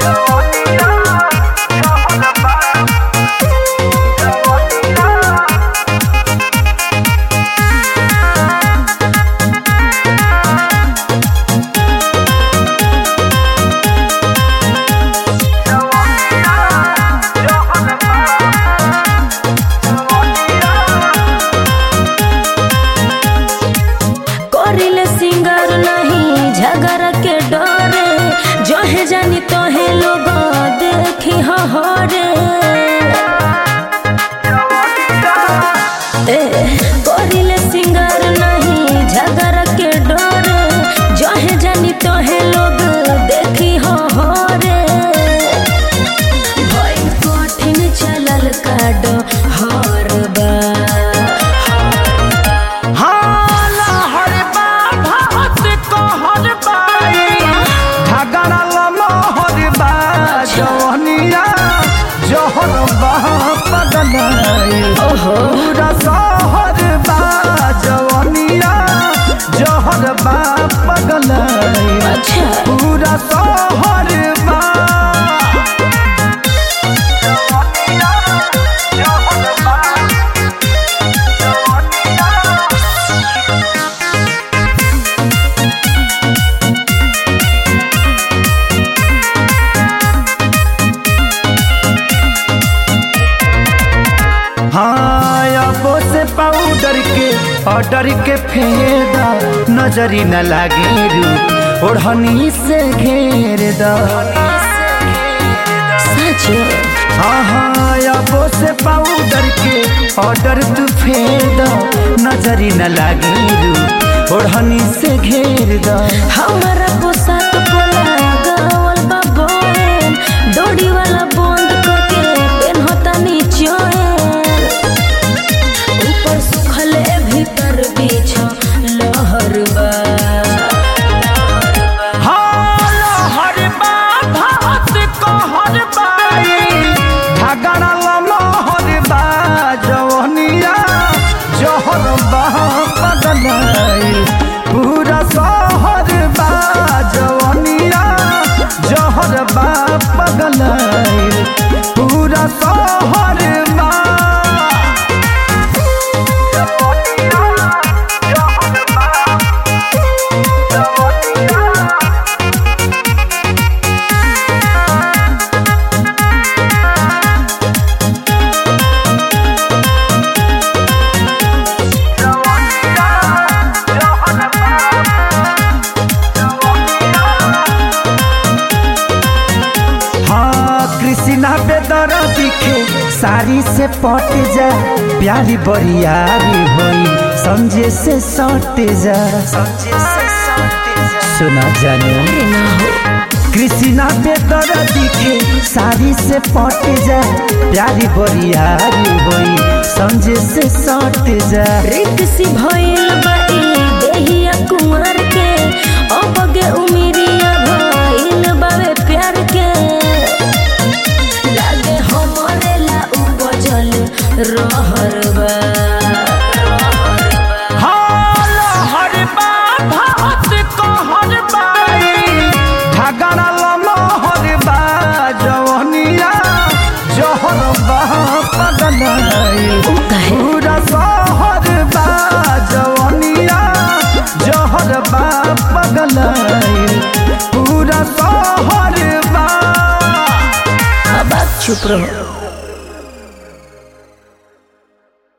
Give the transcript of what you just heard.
जानी तो है लोग देखी हरे कोरिले सिंगर नहीं झगड़ा के डरे जहे जानी तो है लोग देखी हरे भाई कठिन चलल काडो हर पूरा शहर बा जवनिया जहर बा पगल पूरा शहर बा पाउडर के ऑर्डर के फेदा नजरी न लागे रूप ओढ़नी से घेर दा से पाउडर के ऑर्डर तू फेदा नजरी न लागे रूप ओढ़नी से घेर दा हमारा पोशाक गावल बाबोन डोरी वाला बंद करके पेन होता नीचे भीतर बीच लहर बा लहर बा भात कहर बा झगड़ा लहर बा जवनिया जहर बा पगल पूरा शहर बा जवनिया जहर बा पगल पूरा शहर बा कृष्णा बेदर दिखे साड़ी से पट जा प्यारी बरियारी होई समझे से सट जा सुना जाने कृष्णा बेदर दिखे साड़ी से पट जा प्यारी बरियारी होई समझे से सट जा रिक्सी भइल बाई देहिया कुंवर के अबगे उमिरिया भइल बावे प्यार के रहर बा लहर बा भात कहर बा झगड़ा लहर बा जवनिया जहर बा पगल पूरा शहर बा जवनिया जहर बा पगल पूरा शहर बा अब चुप रहो।